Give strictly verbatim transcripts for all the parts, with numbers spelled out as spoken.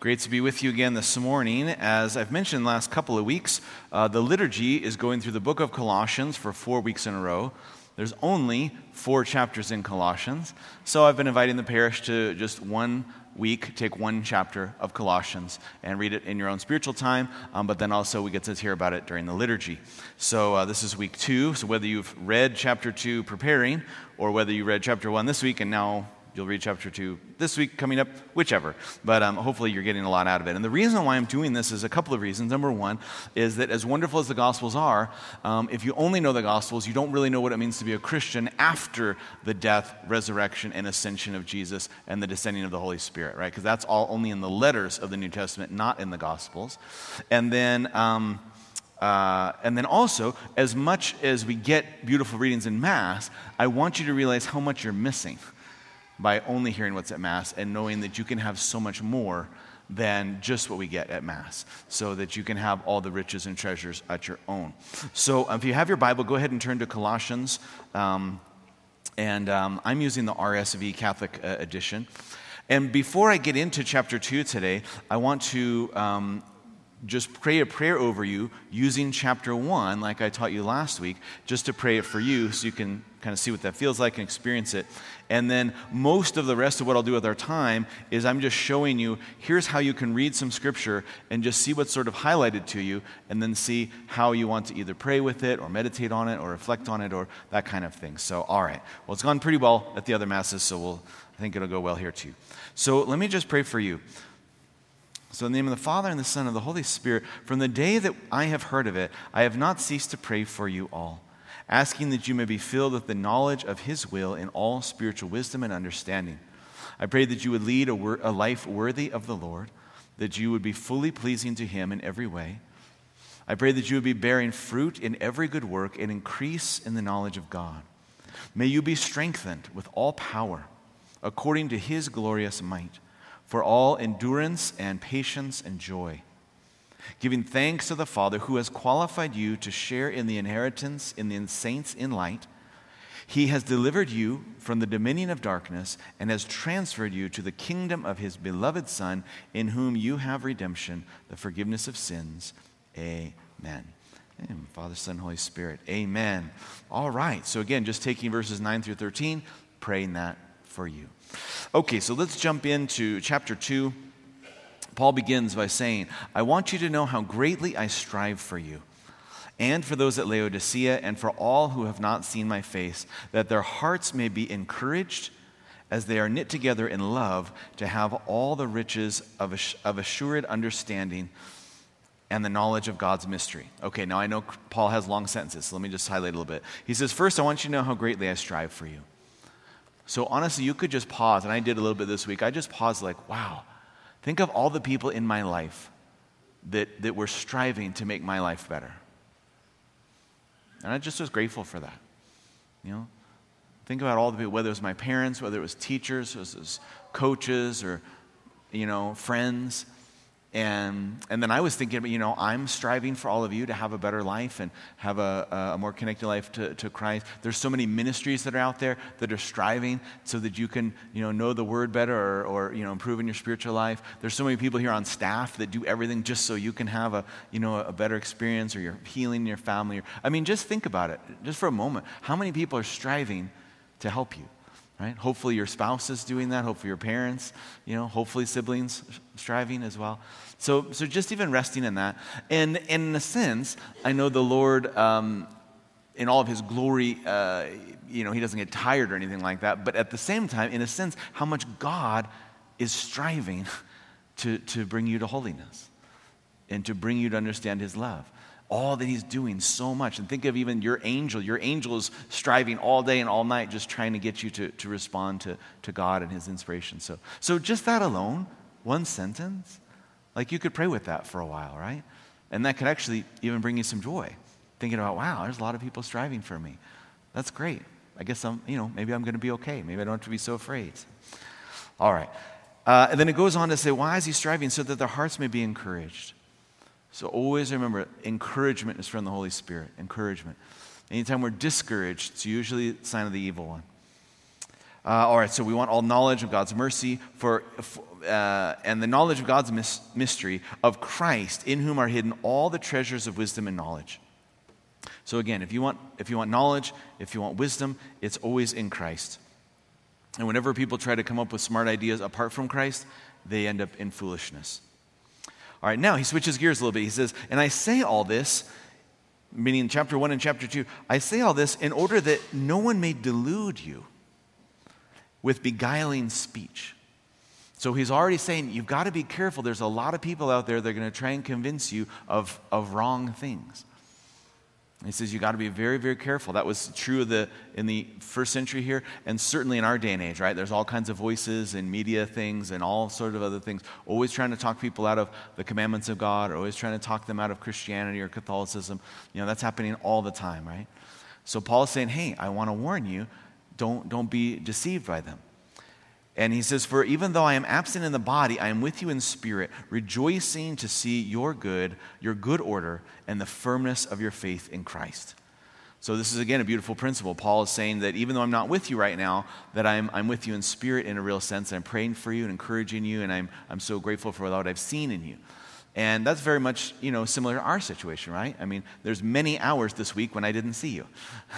Great to be with you again this morning. As I've mentioned the last couple of weeks, uh, the liturgy is going through the book of Colossians for four weeks in a row. There's only four chapters in Colossians, so I've been inviting the parish to just one week, take one chapter of Colossians and read it in your own spiritual time, um, but then also we get to hear about it during the liturgy. So uh, this is week two, so whether you've read chapter two preparing, or whether you read chapter one this week and now you'll read chapter two this week coming up, whichever. But um, hopefully you're getting a lot out of it. And the reason why I'm doing this is a couple of reasons. Number one is that as wonderful as the Gospels are, um, if you only know the Gospels, you don't really know what it means to be a Christian after the death, resurrection, and ascension of Jesus and the descending of the Holy Spirit, right? Because that's all only in the letters of the New Testament, not in the Gospels. And then... Um, Uh, and then also, as much as we get beautiful readings in Mass, I want you to realize how much you're missing by only hearing what's at Mass and knowing that you can have so much more than just what we get at Mass, so that you can have all the riches and treasures at your own. So if you have your Bible, go ahead and turn to Colossians, um, and um, I'm using the R S V Catholic uh, edition. And before I get into chapter two today, I want to um, just pray a prayer over you using chapter one, like I taught you last week, just to pray it for you so you can kind of see what that feels like and experience it. And then most of the rest of what I'll do with our time is I'm just showing you, here's how you can read some scripture and just see what's sort of highlighted to you, and then see how you want to either pray with it or meditate on it or reflect on it or that kind of thing. So, all right. Well, it's gone pretty well at the other Masses, so we'll, I think it'll go well here too. So let me just pray for you. So in the name of the Father, and the Son, and the Holy Spirit, from the day that I have heard of it, I have not ceased to pray for you all, asking that you may be filled with the knowledge of His will in all spiritual wisdom and understanding. I pray that you would lead a, wor- a life worthy of the Lord, that you would be fully pleasing to Him in every way. I pray that you would be bearing fruit in every good work and increase in the knowledge of God. May you be strengthened with all power, according to His glorious might, for all endurance and patience and joy, giving thanks to the Father who has qualified you to share in the inheritance in the saints in light. He has delivered you from the dominion of darkness and has transferred you to the kingdom of His beloved Son, in whom you have redemption, the forgiveness of sins. Amen. Amen. Father, Son, Holy Spirit. Amen. All right. So again, just taking verses nine through thirteen, praying that for you. Okay, so let's jump into chapter two. Paul begins by saying, I want you to know how greatly I strive for you, and for those at Laodicea, and for all who have not seen my face, that their hearts may be encouraged as they are knit together in love, to have all the riches of, ass- of assured understanding and the knowledge of God's mystery. Okay, now I know Paul has long sentences, so let me just highlight a little bit. He says, first, I want you to know how greatly I strive for you. So honestly, you could just pause, and I did a little bit this week. I just paused like, wow, think of all the people in my life that, that were striving to make my life better. And I just was grateful for that. You know, think about all the people, whether it was my parents, whether it was teachers, whether it was coaches, or, you know, friends. And and then I was thinking, you know, I'm striving for all of you to have a better life and have a, a more connected life to, to Christ. There's so many ministries that are out there that are striving so that you can, you know, know the Word better, or, or you know, improve in your spiritual life. There's so many people here on staff that do everything just so you can have a, you know, a better experience, or you're healing your family. Or, I mean, just think about it, just for a moment. How many people are striving to help you? Right? Hopefully your spouse is doing that. Hopefully your parents, you know, hopefully siblings striving as well. So, so just even resting in that. And, and in a sense, I know the Lord, um, in all of His glory, uh, you know, He doesn't get tired or anything like that. But at the same time, in a sense, how much God is striving to, to bring you to holiness and to bring you to understand His love. All that He's doing so much. And think of even your angel. Your angel is striving all day and all night just trying to get you to, to respond to, to God and His inspiration. So, so just that alone, one sentence, like you could pray with that for a while, right? And that could actually even bring you some joy. Thinking about, wow, there's a lot of people striving for me. That's great. I guess I'm, you know, maybe I'm going to be okay. Maybe I don't have to be so afraid. All right. Uh, and then it goes on to say, why is He striving? So that their hearts may be encouraged. So always remember, encouragement is from the Holy Spirit. Encouragement. Anytime we're discouraged, it's usually a sign of the evil one. Uh, all right, so we want all knowledge of God's mercy for, uh, and the knowledge of God's mis- mystery of Christ, in whom are hidden all the treasures of wisdom and knowledge. So again, if you want if you want knowledge, if you want wisdom, it's always in Christ. And whenever people try to come up with smart ideas apart from Christ, they end up in foolishness. All right, now he switches gears a little bit. He says, and I say all this, meaning chapter one and chapter two, I say all this in order that no one may delude you with beguiling speech. So he's already saying, you've got to be careful. There's a lot of people out there that are going to try and convince you of, of wrong things. He says you got to be very, very careful. That was true of the, in the first century here, and certainly in our day and age, right? There's all kinds of voices and media things and all sort of other things, always trying to talk people out of the commandments of God, or always trying to talk them out of Christianity or Catholicism. You know, that's happening all the time, right? So Paul is saying, hey, I want to warn you, don't, don't be deceived by them. And he says, for even though I am absent in the body, I am with you in spirit, rejoicing to see your good, your good order, and the firmness of your faith in Christ. So this is, again, a beautiful principle. Paul is saying that even though I'm not with you right now, that I'm, I'm with you in spirit in a real sense. I'm praying for you and encouraging you, and I'm, I'm so grateful for what I've seen in you. And that's very much, you know, similar to our situation, right? I mean, there's many hours this week when I didn't see you.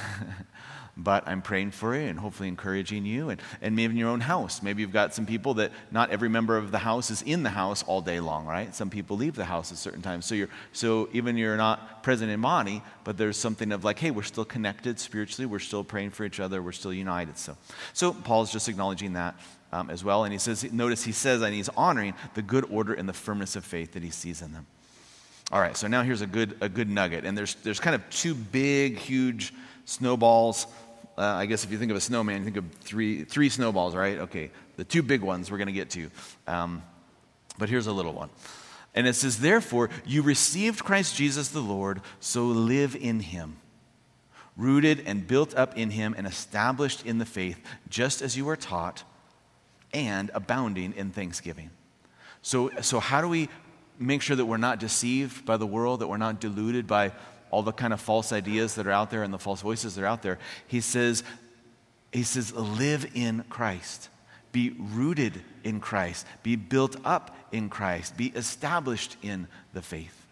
But I'm praying for you and hopefully encouraging you. And, and maybe in your own house. Maybe you've got some people that not every member of the house is in the house all day long, right? Some people leave the house at certain times. So you're so even you're not present in body, but there's something of like, hey, we're still connected spiritually. We're still praying for each other. We're still united. So, so Paul's just acknowledging that um, as well. And he says, notice he says, and he's honoring the good order and the firmness of faith that he sees in them. All right, so now here's a good a good nugget. And there's there's kind of two big, huge snowballs. Uh, I guess if you think of a snowman, you think of three three snowballs, right? Okay, the two big ones we're going to get to. Um, but here's a little one. And it says, therefore, you received Christ Jesus the Lord, so live in him, rooted and built up in him and established in the faith, just as you were taught, and abounding in thanksgiving. So, so how do we make sure that we're not deceived by the world, that we're not deluded by all the kind of false ideas that are out there and the false voices that are out there? He says, he says, live in Christ. Be rooted in Christ. Be built up in Christ. Be established in the faith.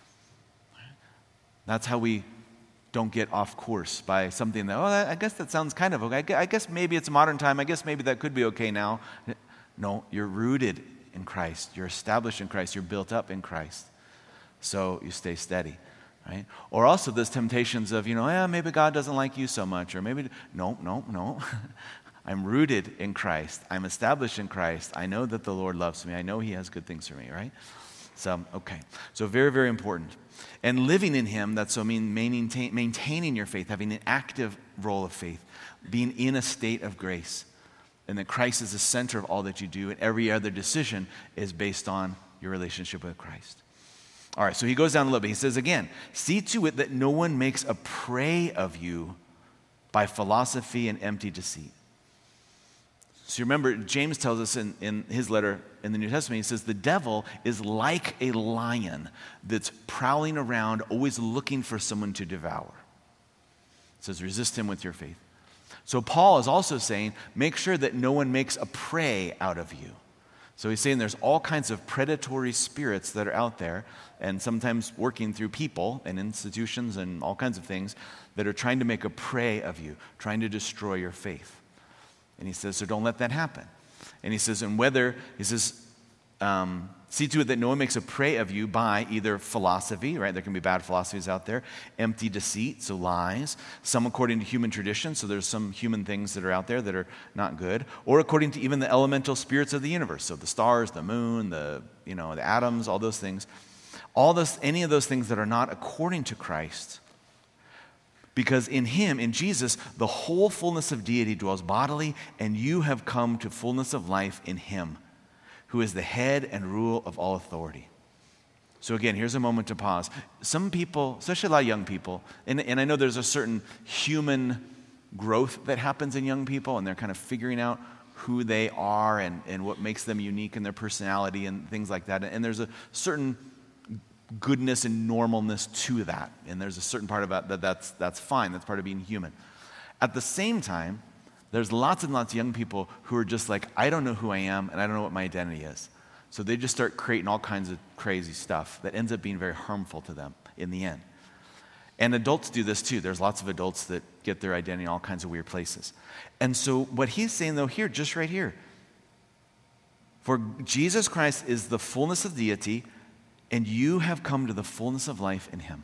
That's how we don't get off course by something that, oh, I guess that sounds kind of okay. I guess maybe it's modern time. I guess maybe that could be okay now. No, you're rooted in Christ. You're established in Christ. You're built up in Christ. So you stay steady. Right? Or also there's temptations of, you know, yeah, maybe God doesn't like you so much, or maybe, no, no, no. I'm rooted in Christ. I'm established in Christ. I know that the Lord loves me. I know he has good things for me, right? So, okay. So very, very important. And living in him, that's so mean maintain, maintaining your faith, having an active role of faith, being in a state of grace, and that Christ is the center of all that you do, and every other decision is based on your relationship with Christ. All right, so he goes down a little bit. He says again, see to it that no one makes a prey of you by philosophy and empty deceit. So you remember, James tells us in, in his letter in the New Testament, he says, the devil is like a lion that's prowling around, always looking for someone to devour. It says, resist him with your faith. So Paul is also saying, make sure that no one makes a prey out of you. So he's saying there's all kinds of predatory spirits that are out there, and sometimes working through people and institutions and all kinds of things that are trying to make a prey of you, trying to destroy your faith. And he says, so don't let that happen. And he says, and whether, he says, um, see to it that no one makes a prey of you by either philosophy, right? There can be bad philosophies out there, empty deceit, so lies, some according to human tradition, so there's some human things that are out there that are not good, or according to even the elemental spirits of the universe, so the stars, the moon, the, you know, the atoms, all those things. All those, any of those things that are not according to Christ. Because in him, in Jesus, the whole fullness of deity dwells bodily, and you have come to fullness of life in him, who is the head and rule of all authority. So again, here's a moment to pause. Some people, especially a lot of young people, and, and I know there's a certain human growth that happens in young people, and they're kind of figuring out who they are and, and what makes them unique in their personality and things like that. And there's a certain goodness and normalness to that. And there's a certain part about that that's that's fine. That's part of being human. At the same time, There's lots and lots of young people who are just like, I don't know who I am and I don't know what my identity is. So they just start creating all kinds of crazy stuff that ends up being very harmful to them in the end. And adults do this too. There's lots of adults that get their identity in all kinds of weird places. And so what he's saying though here, just right here, for Jesus Christ is the fullness of deity, and you have come to the fullness of life in him.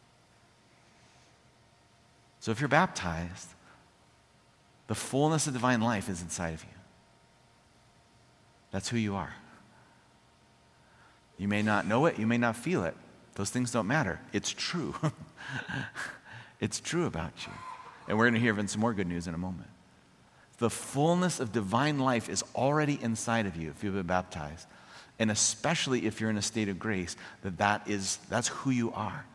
So if you're baptized, the fullness of divine life is inside of you. That's who you are. You may not know it, you may not feel it. Those things don't matter. It's true. It's true about you. And we're going to hear even some more good news in a moment. The fullness of divine life is already inside of you if you've been baptized. And especially if you're in a state of grace, that, that is, that's who you are.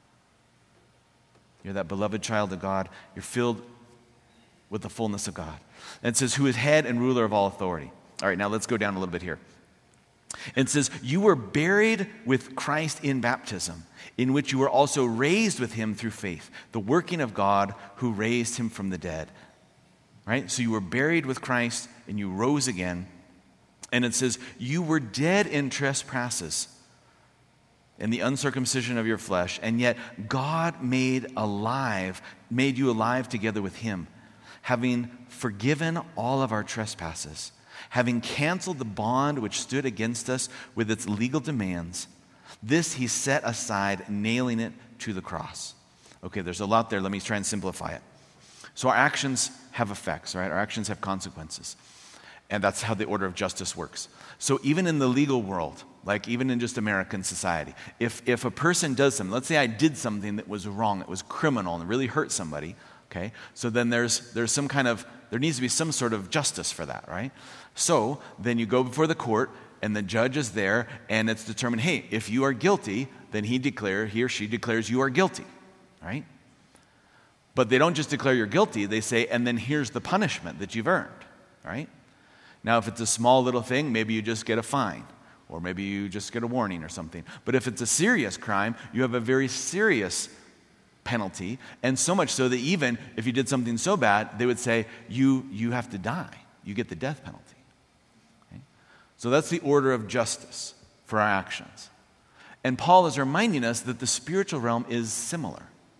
You're that beloved child of God. You're filled with the fullness of God. And it says, who is head and ruler of all authority. All right, now let's go down a little bit here. It says, you were buried with Christ in baptism, in which you were also raised with him through faith, the working of God who raised him from the dead. Right? So you were buried with Christ and you rose again. And it says, you were dead in trespasses and the uncircumcision of your flesh, and yet God made alive, made you alive together with him, having forgiven all of our trespasses, having canceled the bond which stood against us with its legal demands. This he set aside, nailing it to the cross. Okay, there's a lot there. Let me try and simplify it. So our actions have effects, right? Our actions have consequences. And that's how the order of justice works. So even in the legal world, like even in just American society, if, if a person does something, let's say I did something that was wrong, that was criminal and really hurt somebody, okay? So then there's there's some kind of, there needs to be some sort of justice for that, right? So then you go before the court and the judge is there and it's determined, hey, if you are guilty, then he declare, he or she declares you are guilty, right? But they don't just declare you're guilty, they say, and then here's the punishment that you've earned, right? Now, if it's a small little thing, maybe you just get a fine, or maybe you just get a warning or something. But if it's a serious crime, you have a very serious penalty, and so much so that even if you did something so bad, they would say, you, you have to die. You get the death penalty. Okay? So that's the order of justice for our actions. And Paul is reminding us that the spiritual realm is similar.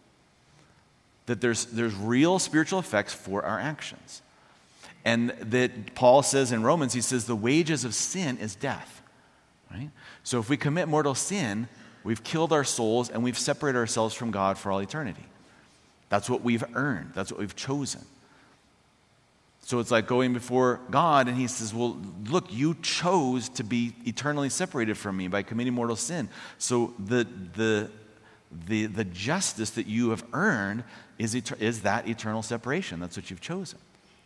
That there's, there's real spiritual effects for our actions. And that Paul says in Romans, he says the wages of sin is death. Right? So if we commit mortal sin, we've killed our souls and we've separated ourselves from God for all eternity. That's what we've earned. That's what we've chosen. So it's like going before God and he says, well, look, you chose to be eternally separated from me by committing mortal sin. So the the the, the justice that you have earned is, et- is that eternal separation. That's what you've chosen.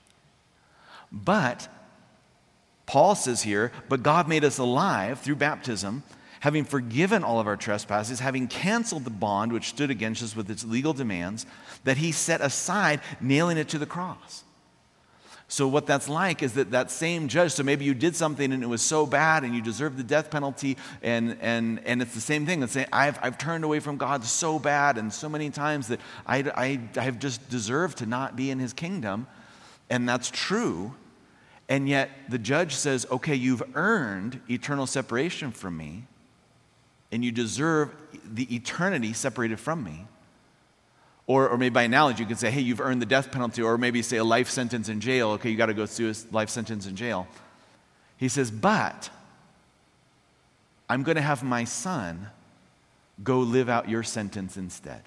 But Paul says here, but God made us alive through baptism, having forgiven all of our trespasses, having canceled the bond which stood against us with its legal demands, that he set aside, nailing it to the cross. So what that's like is that that same judge, so maybe you did something and it was so bad and you deserved the death penalty, and and and it's the same thing. It's saying, I've, I've turned away from God so bad and so many times that I, I, I have just deserved to not be in his kingdom, and that's true. And yet the judge says, okay, you've earned eternal separation from me, and you deserve the eternity separated from me. Or, or maybe by analogy, you could say, hey, you've earned the death penalty, or maybe say a life sentence in jail. Okay, you got to go through a life sentence in jail. He says, but I'm going to have my son go live out your sentence instead.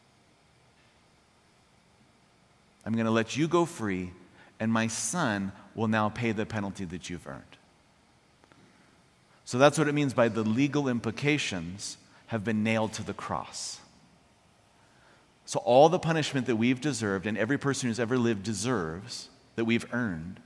I'm going to let you go free, and my son will now pay the penalty that you've earned. So that's what it means by the legal implications have been nailed to the cross. So all the punishment that we've deserved, and every person who's ever lived deserves, that we've earned,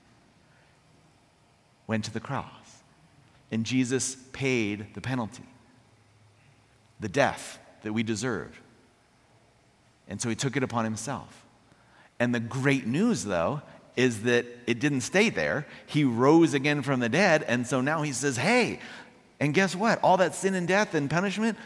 went to the cross. And Jesus paid the penalty, the death that we deserved. And so he took it upon himself. And the great news, though, is that it didn't stay there. He rose again from the dead, and so now he says, hey, and guess what? All that sin and death and punishment,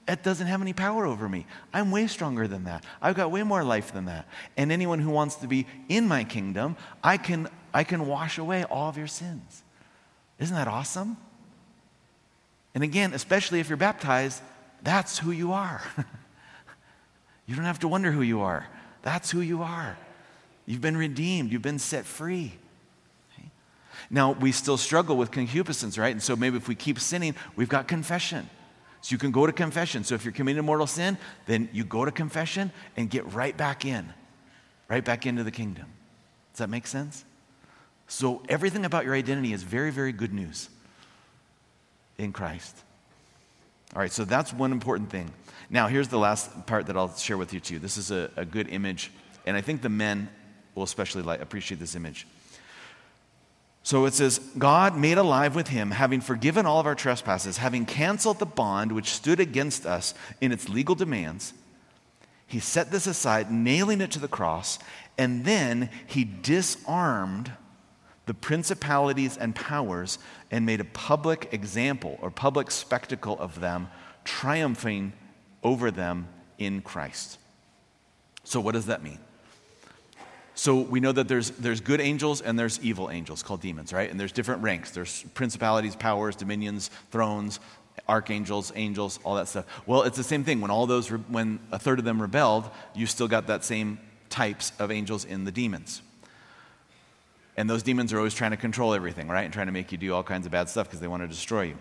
it doesn't have any power over me. I'm way stronger than that. I've got way more life than that. And anyone who wants to be in my kingdom, I can, I can wash away all of your sins. Isn't that awesome? And again, especially if you're baptized, that's who you are. You don't have to wonder who you are. That's who you are. You've been redeemed. You've been set free. Okay? Now, we still struggle with concupiscence, right? And so maybe if we keep sinning, we've got confession. So you can go to confession. So if you're committing a mortal sin, then you go to confession and get right back in, right back into the kingdom. Does that make sense? So everything about your identity is very, very good news in Christ. All right, so that's one important thing. Now, here's the last part that I'll share with you too. This is a, a good image, and I think the men will especially like, appreciate this image. So it says, God made alive with him, having forgiven all of our trespasses, having canceled the bond which stood against us in its legal demands. He set this aside, nailing it to the cross, and then he disarmed the principalities and powers and made a public example or public spectacle of them, triumphing over them in Christ. So what does that mean? So we know that there's there's good angels and there's evil angels called demons, right? And there's different ranks. There's principalities, powers, dominions, thrones, archangels, angels, all that stuff. Well, it's the same thing. When all those, re- when a third of them rebelled, you still got that same types of angels in the demons. And those demons are always trying to control everything, right? And trying to make you do all kinds of bad stuff because they want to destroy you.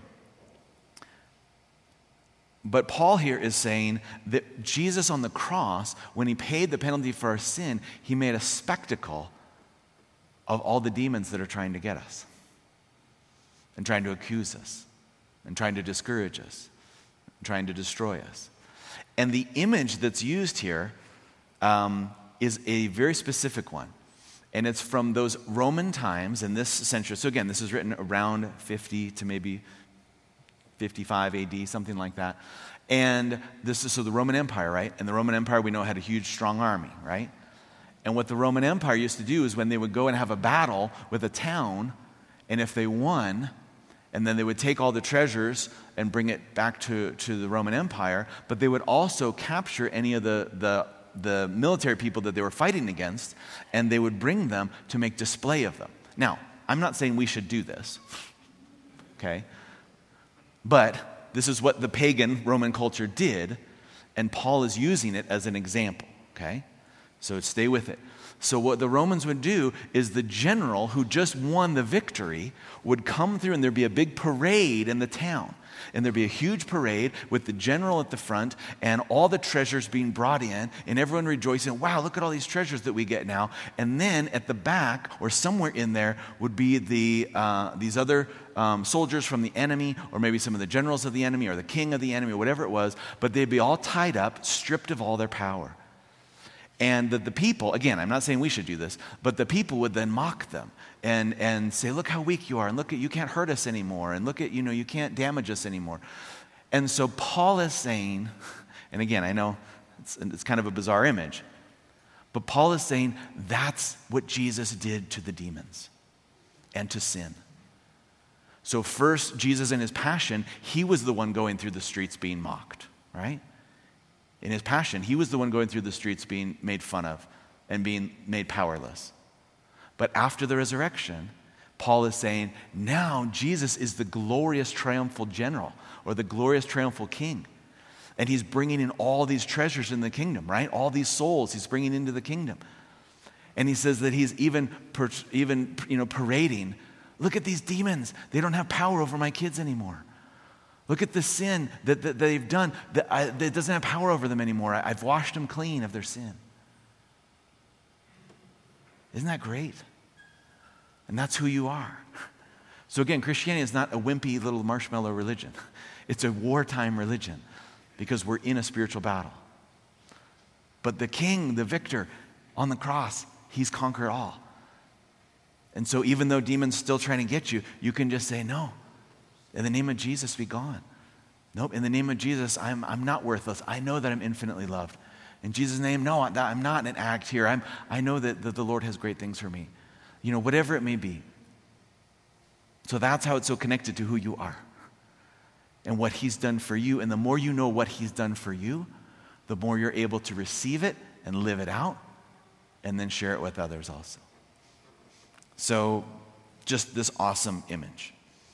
But Paul here is saying that Jesus on the cross, when he paid the penalty for our sin, he made a spectacle of all the demons that are trying to get us and trying to accuse us and trying to discourage us and trying to destroy us. And the image that's used here um, is a very specific one. And it's from those Roman times in this century. So again, this is written around fifty to maybe fifty-five A D, something like that. And this is so the Roman Empire, right? And the Roman Empire, we know, had a huge, strong army, right? And what the Roman Empire used to do is when they would go and have a battle with a town, and if they won, and then they would take all the treasures and bring it back to, to the Roman Empire, but they would also capture any of the, the, the military people that they were fighting against, and they would bring them to make display of them. Now, I'm not saying we should do this, okay? But this is what the pagan Roman culture did, and Paul is using it as an example, okay? So stay with it. So what the Romans would do is the general who just won the victory would come through, and there'd be a big parade in the town. And there'd be a huge parade with the general at the front and all the treasures being brought in and everyone rejoicing, wow, look at all these treasures that we get now. And then at the back or somewhere in there would be the uh, these other um, soldiers from the enemy, or maybe some of the generals of the enemy or the king of the enemy or whatever it was, but they'd be all tied up, stripped of all their power. And the, the people, again, I'm not saying we should do this, but the people would then mock them and, and say, look how weak you are, and look at, you can't hurt us anymore, and look at, you know, you can't damage us anymore. And so Paul is saying, and again, I know it's, it's kind of a bizarre image, but Paul is saying that's what Jesus did to the demons and to sin. So first, Jesus in his passion, he was the one going through the streets being mocked, right? In his passion, he was the one going through the streets being made fun of and being made powerless. But after the resurrection, Paul is saying, now Jesus is the glorious triumphal general or the glorious triumphal king. And he's bringing in all these treasures in the kingdom, right? All these souls he's bringing into the kingdom. And he says that he's even, even you know, parading, look at these demons. They don't have power over my kids anymore. Look at the sin that, that they've done that, I, that doesn't have power over them anymore. I, I've washed them clean of their sin. Isn't that great? And that's who you are. So again, Christianity is not a wimpy little marshmallow religion. It's a wartime religion because we're in a spiritual battle. But the king, the victor on the cross, he's conquered all. And so even though demons still trying to get you, you can just say, no. In the name of Jesus, be gone. Nope, in the name of Jesus, I'm, I'm not worthless. I know that I'm infinitely loved. In Jesus' name, no, I'm not an act here. I'm, I know that, that the Lord has great things for me. You know, whatever it may be. So that's how it's so connected to who you are. and what he's done for you. And the more you know what he's done for you, the more you're able to receive it and live it out and then share it with others also. So just this awesome image.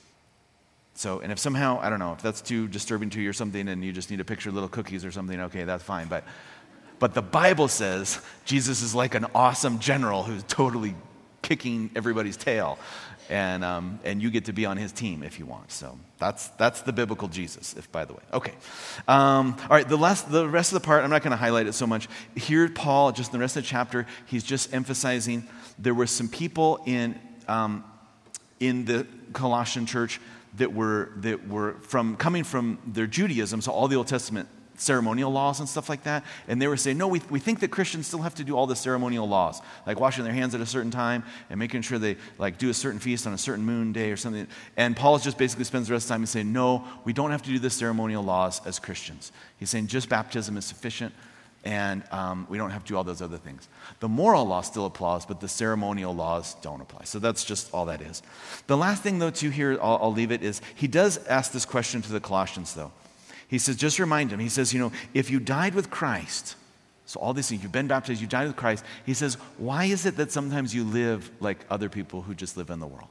So, and if somehow, I don't know, if that's too disturbing to you or something and you just need a picture of little cookies or something, okay, that's fine. But but the Bible says Jesus is like an awesome general who's totally kicking everybody's tail. And um, and you get to be on his team if you want. So that's that's the biblical Jesus, if by the way. Okay. Um, all right, the last the rest of the part, I'm not going to highlight it so much. Here, Paul, just in the rest of the chapter, he's just emphasizing there were some people in um, in the Colossian church that were that were from coming from their Judaism, so all the Old Testament ceremonial laws and stuff like that, and they were saying, no, we we think that Christians still have to do all the ceremonial laws, like washing their hands at a certain time and making sure they like do a certain feast on a certain moon day or something. And Paul just basically spends the rest of the time saying, no, we don't have to do the ceremonial laws as Christians. He's saying just baptism is sufficient, and um, we don't have to do all those other things. The moral law still applies, but the ceremonial laws don't apply. So that's just all that is. The last thing, though, too, here, I'll, I'll leave it, is he does ask this question to the Colossians, though. He says, just remind them, he says, you know, if you died with Christ, so all these things, you've been baptized, you died with Christ, he says, why is it that sometimes you live like other people who just live in the world?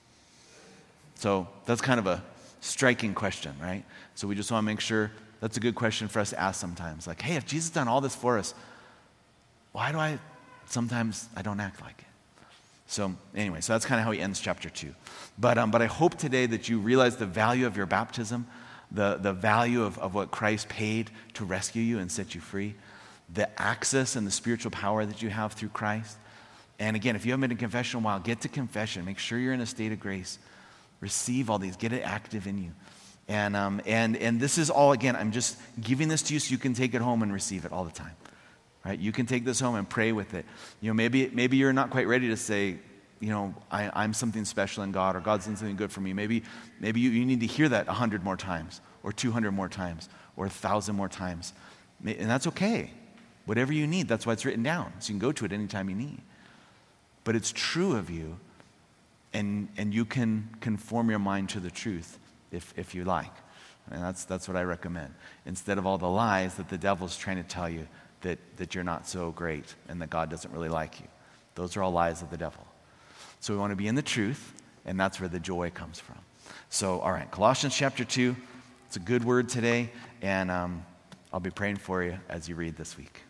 So that's kind of a striking question, right? So we just want to make sure that's a good question for us to ask sometimes. Like, hey, if Jesus done all this for us, why do I, sometimes I don't act like it? So anyway, so that's kind of how he ends chapter two. But um, but I hope today that you realize the value of your baptism, the, the value of, of what Christ paid to rescue you and set you free, the access and the spiritual power that you have through Christ. And again, if you haven't been to confession in a while, get to confession. Make sure you're in a state of grace. Receive all these. Get it active in you. And um, and and this is all, again, I'm just giving this to you so you can take it home and receive it all the time. Right? You can take this home and pray with it. You know, maybe maybe you're not quite ready to say, you know, I, I'm something special in God, or God's done something good for me. Maybe maybe you, you need to hear that a hundred more times, or two hundred more times, or a thousand more times. And that's okay. Whatever you need, that's why it's written down. So you can go to it anytime you need. But it's true of you, and and you can conform your mind to the truth if if you like. And that's that's what I recommend. Instead of all the lies that the devil's trying to tell you that, that you're not so great and that God doesn't really like you. Those are all lies of the devil. So we want to be in the truth, and that's where the joy comes from. So, all right, Colossians chapter two. It's a good word today, and um, I'll be praying for you as you read this week.